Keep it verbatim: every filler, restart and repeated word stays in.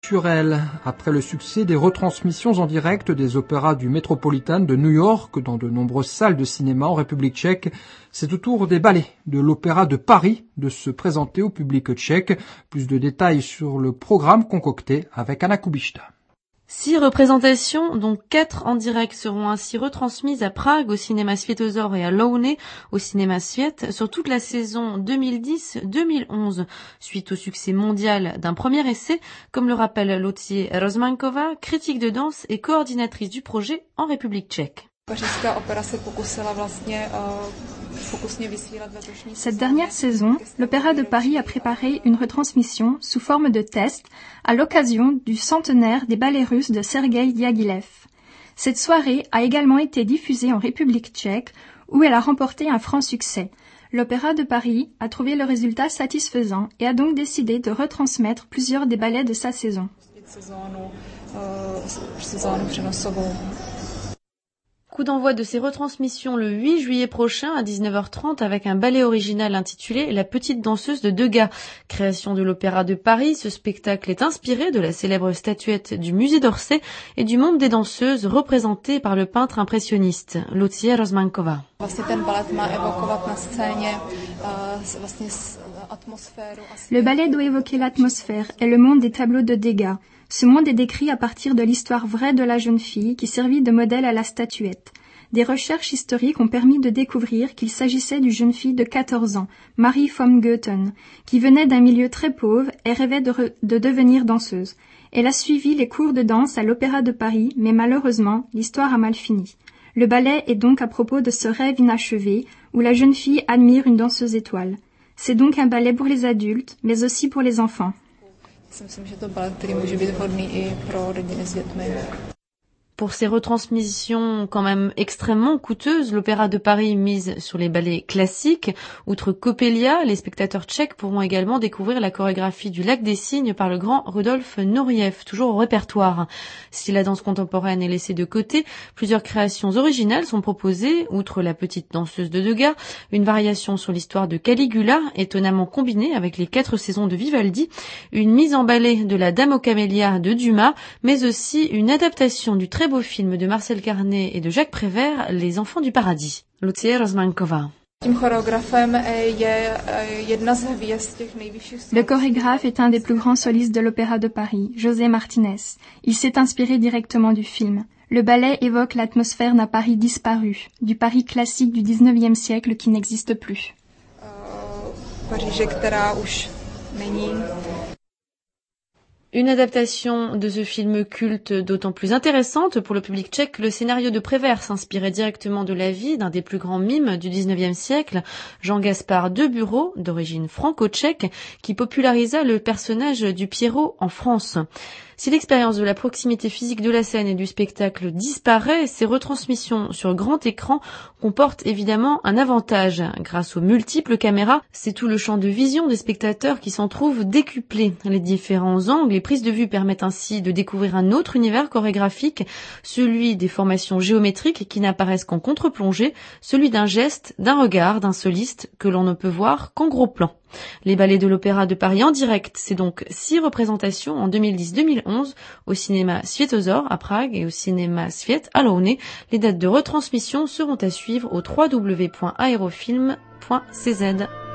culturel. Après le succès des retransmissions en direct des opéras du Metropolitan de New York dans de nombreuses salles de cinéma en République tchèque, c'est au tour des ballets de l'Opéra de Paris de se présenter au public tchèque. Plus de détails sur le programme concocté avec Anna Kubišta. Six représentations, dont quatre en direct, seront ainsi retransmises à Prague, au cinéma Světozor et à Louny, au cinéma Svět, sur toute la saison deux mille dix deux mille onze, suite au succès mondial d'un premier essai, comme le rappelle Lucie Rozmaňková, critique de danse et coordinatrice du projet en République tchèque. Cette dernière saison, l'Opéra de Paris a préparé une retransmission sous forme de test à l'occasion du centenaire des ballets russes de Sergueï Diaghilev. Cette soirée a également été diffusée en République tchèque où elle a remporté un franc succès. L'Opéra de Paris a trouvé le résultat satisfaisant et a donc décidé de retransmettre plusieurs des ballets de sa saison. Coup d'envoi de ces retransmissions le huit juillet prochain à dix-neuf heures trente avec un ballet original intitulé La petite danseuse de Degas. Création de l'Opéra de Paris, ce spectacle est inspiré de la célèbre statuette du musée d'Orsay et du monde des danseuses représentées par le peintre impressionniste Lucie Rozmaňková. Le ballet doit évoquer l'atmosphère et le monde des tableaux de Degas. Ce monde est décrit à partir de l'histoire vraie de la jeune fille qui servit de modèle à la statuette. Des recherches historiques ont permis de découvrir qu'il s'agissait d'une jeune fille de quatorze ans, Marie von Goethen, qui venait d'un milieu très pauvre et rêvait de, re- de devenir danseuse. Elle a suivi les cours de danse à l'Opéra de Paris, mais malheureusement, l'histoire a mal fini. Le ballet est donc à propos de ce rêve inachevé où la jeune fille admire une danseuse étoile. C'est donc un ballet pour les adultes, mais aussi pour les enfants. Pour ces retransmissions quand même extrêmement coûteuses, l'Opéra de Paris mise sur les ballets classiques. Outre Coppelia, les spectateurs tchèques pourront également découvrir la chorégraphie du Lac des Cygnes par le grand Rudolf Nureyev, toujours au répertoire. Si la danse contemporaine est laissée de côté, plusieurs créations originales sont proposées. Outre La petite danseuse de Degas, une variation sur l'histoire de Caligula, étonnamment combinée avec les quatre saisons de Vivaldi, une mise en ballet de La Dame aux camélias de Dumas, mais aussi une adaptation du très beau film de Marcel Carné et de Jacques Prévert, Les Enfants du Paradis. Lucie Rozmaňková. Le chorégraphe est un des plus grands solistes de l'Opéra de Paris, José Martinez. Il s'est inspiré directement du film. Le ballet évoque l'atmosphère d'un Paris disparu, du Paris classique du dix-neuvième siècle qui n'existe plus. Une adaptation de ce film culte d'autant plus intéressante pour le public tchèque que le scénario de Prévert s'inspirait directement de la vie d'un des plus grands mimes du dix-neuvième siècle, Jean-Gaspard Debureau, d'origine franco-tchèque, qui popularisa le personnage du Pierrot en France. Si l'expérience de la proximité physique de la scène et du spectacle disparaît, ces retransmissions sur grand écran comportent évidemment un avantage. Grâce aux multiples caméras, c'est tout le champ de vision des spectateurs qui s'en trouve décuplé. Les différents angles et prises de vue permettent ainsi de découvrir un autre univers chorégraphique, celui des formations géométriques qui n'apparaissent qu'en contre-plongée, celui d'un geste, d'un regard, d'un soliste que l'on ne peut voir qu'en gros plan. Les ballets de l'Opéra de Paris en direct, c'est donc six représentations en deux mille dix deux mille onze au cinéma Světozor à Prague et au cinéma Svět à Louny. Les dates de retransmission seront à suivre au w w w point aerofilm point c z.